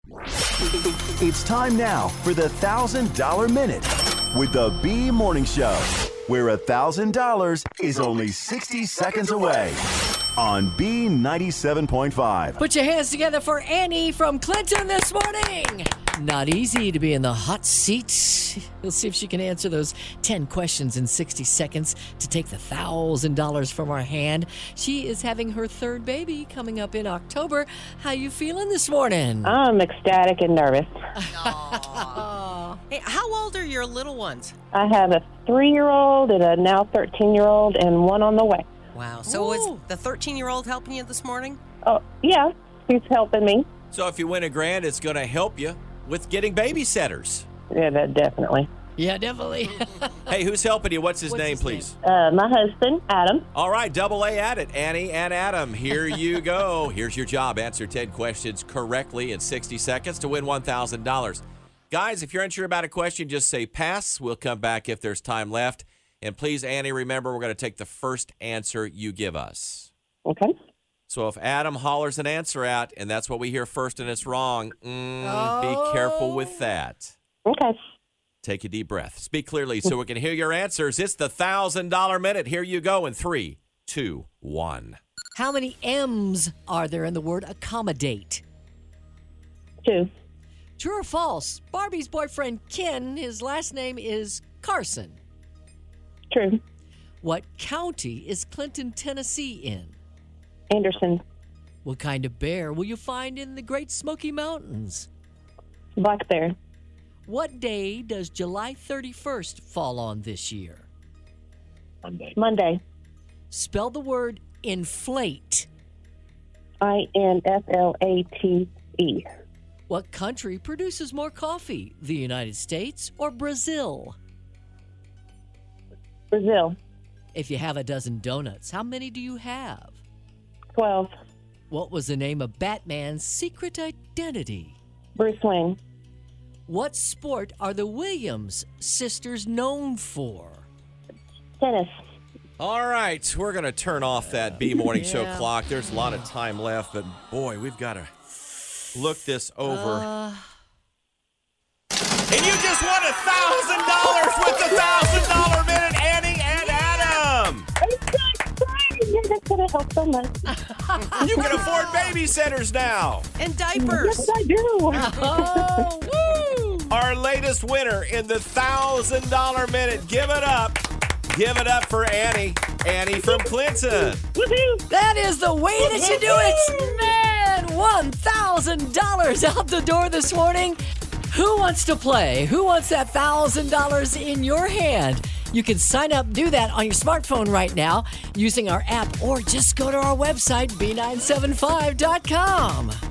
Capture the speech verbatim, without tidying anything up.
It's time now for the one thousand dollars Minute with the B Morning Show, where one thousand dollars is only sixty seconds away on B ninety-seven point five. Put your hands together for Annie from Clinton this morning. Not easy to be in the hot seat. We'll see if she can answer those ten questions in sixty seconds to take the one thousand dollars from our hand. She is having her third baby coming up in October. How you feeling this morning? I'm ecstatic and nervous. Hey, how old are your little ones? I have a three-year-old and a now thirteen-year-old and one on the way. Wow. So Ooh. was the thirteen-year-old helping you this morning? Oh, yeah, he's helping me. So if you win a grant, it's going to help you with getting babysitters. Yeah, that definitely. Yeah, definitely. Hey, who's helping you? What's his What's name, his please? Uh, my husband, Adam. All right, double A at it. Annie and Adam, here you go. Here's your job. Answer ten questions correctly in sixty seconds to win one thousand dollars. Guys, if you're unsure about a question, just say pass. We'll come back if there's time left. And please, Annie, remember, we're going to take the first answer you give us. Okay. So if Adam hollers an answer out, and that's what we hear first and it's wrong, mm, Oh. be careful with that. Okay. Take a deep breath. Speak clearly so we can hear your answers. It's the one thousand dollars Minute. Here you go in three, two, one. How many M's are there in the word accommodate? Two. True or false? Barbie's boyfriend, Ken, his last name is Carson. True. What county is Clinton, Tennessee in? Anderson. What kind of bear will you find in the Great Smoky Mountains? Black bear. What day does July thirty-first fall on this year? Monday. Monday. Spell the word inflate. I N F L A T E. What country produces more coffee, the United States or Brazil? Brazil. If you have a dozen donuts, how many do you have? Twelve. What was the name of Batman's secret identity? Bruce Wayne. What sport are the Williams sisters known for? Tennis. All right, we're going to turn off that B Morning Show Yeah. clock. There's a lot of time left, but boy, we've got to look this over. Uh, and you just won one thousand dollars with the one thousand dollars Minute, Annie and Adam. I'm so excited. That's going to help so much. You can afford babysitters now. And diapers. Yes, I do. oh, woo! Our latest winner in the one thousand dollars Minute. Give it up. Give it up for Annie. Annie from Clinton. Woohoo. That is the way that you do it, man! one thousand dollars out the door this morning. Who wants to play? Who wants that one thousand dollars in your hand? You can sign up, do that on your smartphone right now using our app, or just go to our website, B nine seven five dot com.